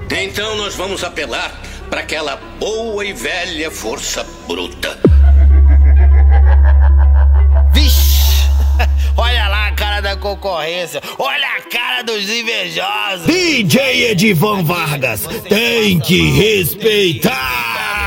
Então nós vamos apelar para aquela boa e velha força bruta. Vixe, olha lá a cara da concorrência, olha a cara dos invejosos. DJ Edivan Vargas tem que respeitar.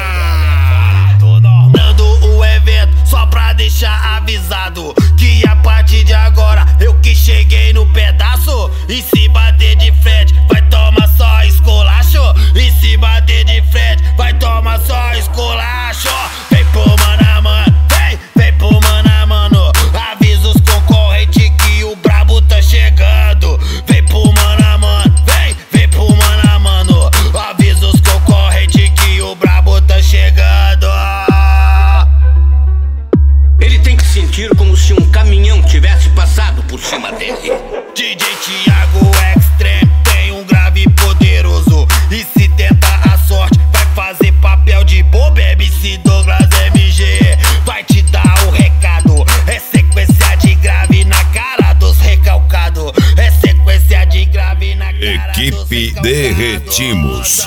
Dando o evento só pra deixar avisado que a partir de agora eu que cheguei no pedaço. E se bater de frente vai tomar só esculacho. E se bater de frente vai tomar só esculacho. Vem pro mano a mano, vem pro mano a mano. Avisa os concorrentes que o brabo tá chegando. Vem pro mano a mano, vem pro mano a mano. Avisa os concorrentes que o brabo tá chegando. Ele tem que sentir como se um caminhão tivesse passado por cima dele. DJ Thiago Extreme tem um grave poderoso. E se tentar a sorte vai fazer papel de bobo. MC Douglas MG vai te dar o recado. É sequência de grave na cara dos recalcados. É sequência de grave na cara Equipe dos recalcados. Derretimos.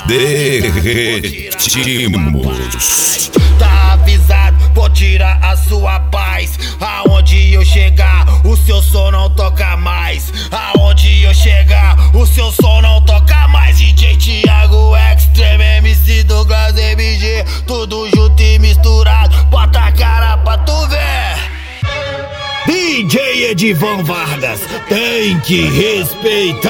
Tá avisado, vou tirar a sua paz. Aonde eu chegar, o seu som não toca mais. Aonde eu chegar, o seu som não toca mais. DJ Thiago Extreme, MC Douglas MG, tudo junto e misturado. Bota a cara pra tu ver. DJ Edivan Vargas tem que respeitar.